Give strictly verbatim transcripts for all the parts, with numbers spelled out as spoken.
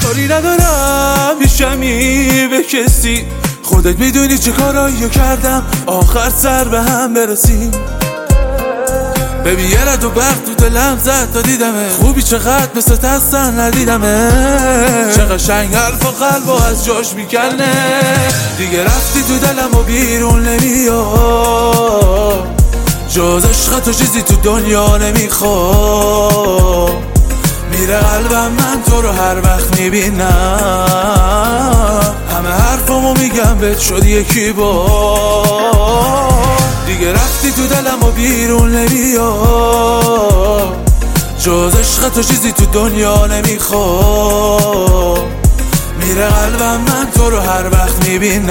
کاری ندارم پیشمی به کسی، خودت میدونی چه کارایی کردم آخر سر به هم برسیم. ببین یه رد و برق تو دلم زد تا دیدمه، خوبی چقدر مثل تستن ندیدمه، چه قشنگ حرف و قلب و از جاش میکنه. دیگه رفتی تو دلم و بیرون نمیاد، جز عشق تو چیزی تو دنیا نمیخواد. میره قلبم من تو رو هر وقت میبینم، همه حرفامو میگم بهت شد یکی با. دیگه رفتی تو دلم و بیرون نمیاد، جز عشق تو چیزی تو دنیا نمیخواد. میره قلبم من تو رو هر وقت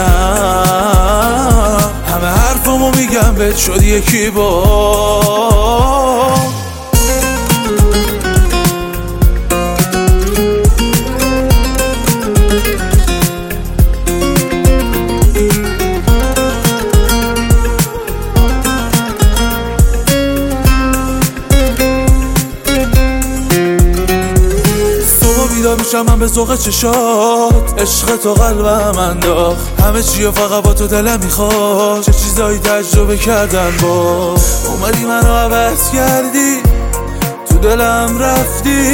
میبینم، همه حرفامو میگم بهت شد یکی با. بیدار میشم من به ذوق چشات، عشق تو قلبم انداخت، همه چیو فقط با تو دلم میخواد. چه چیزایی تجربه کردن با اومدی منو عوض کردی، تو دلم رفتی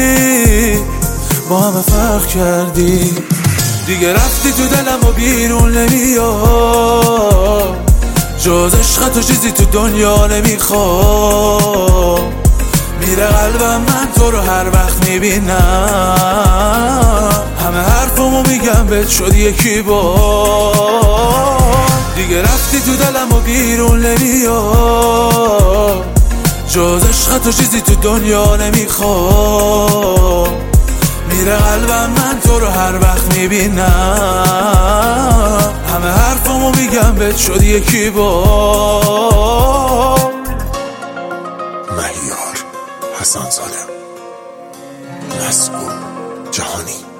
با همه فرق کردی. دیگه رفتی تو دلم و بیرون نمیاد، جز عشق تو چیزی تو دنیا نمیخواد. میره قلبم من تو رو هر وقت میبینم، همه حرفامو میگم بهت شد یکی با. دیگه رفتی تو دلم و بیرون نمیاد، جز عشق تو چیزی تو دنیا نمیخواد. میره قلبم من تو رو هر وقت میبینم، همه حرفامو میگم بهت شد یکی با. مهیار حسن زاده، مسئول جهانی.